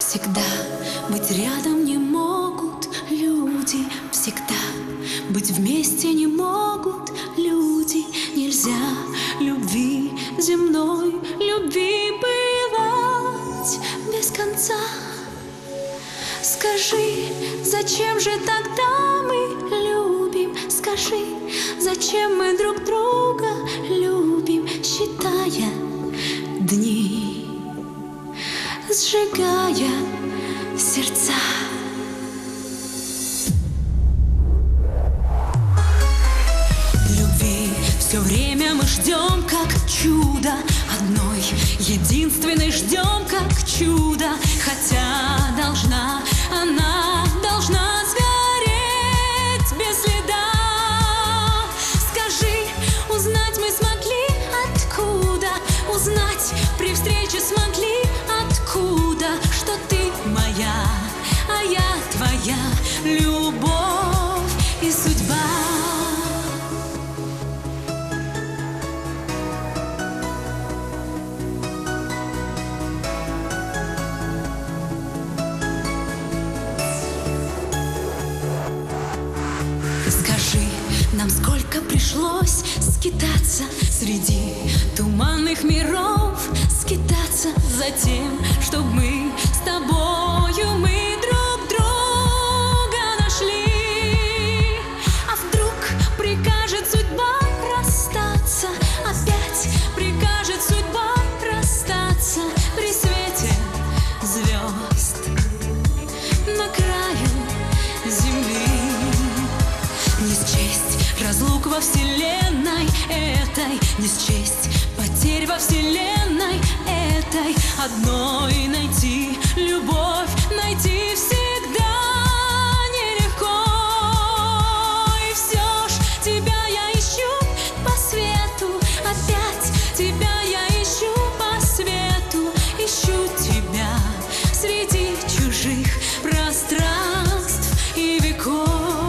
Всегда быть рядом не могут люди, всегда быть вместе не могут люди. Нельзя любви земной, любви бывать без конца. Скажи, зачем же тогда мы любим? Скажи, зачем мы друг друга любим, считая дни, сжигая сердца. Любви все время мы ждем, как чудо, одной единственной ждем, как чудо. Хотя она должна сгореть без следа. Скажи, узнать мы смогли откуда? Узнать при встрече смогли откуда? Что ты моя, а я твоя, любовь и судьба. Скажи, нам сколько пришлось скитаться среди туманных миров, скитаться за тем, чтоб мы с тобою мы друг друга нашли. А вдруг прикажет судьба расстаться, опять прикажет судьба расстаться при свете звезд на краю земли. Не счесть разлук во вселенной этой, не счесть потерь во вселенной этой. Одной найти любовь, найти всегда нелегко. И все ж тебя я ищу по свету, опять тебя я ищу по свету. Ищу тебя среди чужих пространств и веков.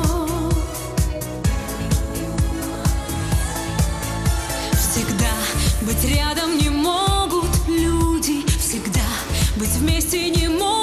Всегда быть рядом не могут люди, всегда быть вместе не могут.